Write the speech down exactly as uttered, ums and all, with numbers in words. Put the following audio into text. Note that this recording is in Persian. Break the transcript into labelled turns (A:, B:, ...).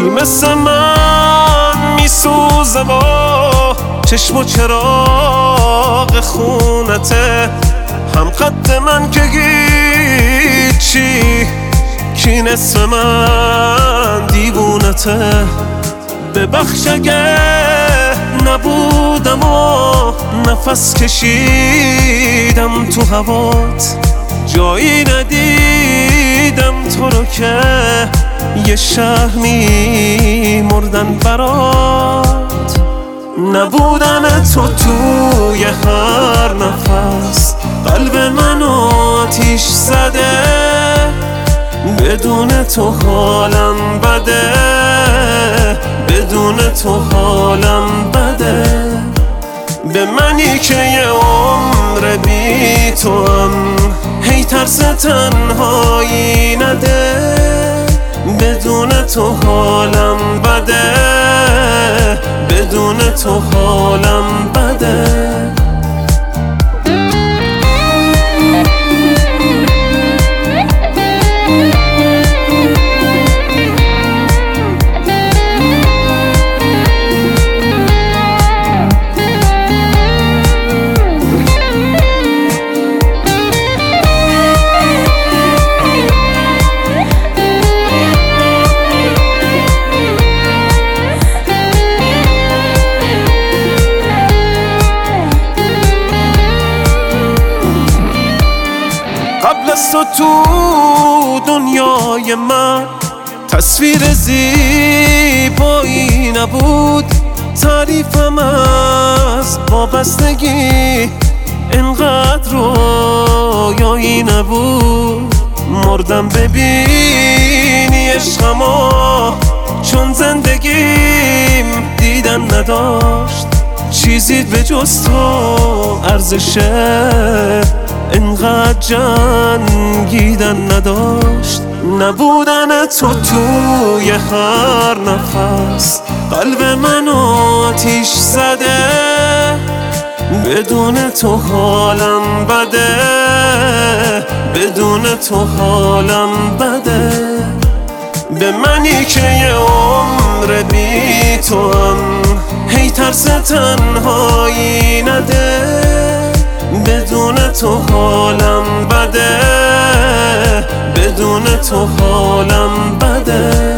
A: مثل من میسوزه با چشم و چراغ خونته، هم قد من که هیچی، کی نصف من دیوونته. ببخش اگه نبودم و نفس کشیدم تو هوات، جایی ندیدم تو رو که یه شهر میمردن برات. نبودن تو توی هر نفس قلب منو آتیش زده، بدون تو حالم بده، بدون تو حالم بده. به منی که یه عمر بی تو هم هی ترس تنهایی نده، بدون تو حالم بده، بدون تو حالم بده. قبل از تو تو دنیای من تصویر زیبایی نبود، تعریفم از وابستگی انقدر رویایی نبود. مردم ببینی عشقمو، چون زندگیم دیدن نداشت، چیزی به جز تو ارزشه انقدر جنگیدن نداشت. نبودن تو توی هر نفس قلب منو آتیش زده، بدون تو حالم بده، بدون تو حالم بده. به منی که یه عمر بی تو هم هی ترس تنهایی نده، بدون تو حالم بده، بدون تو حالم بده.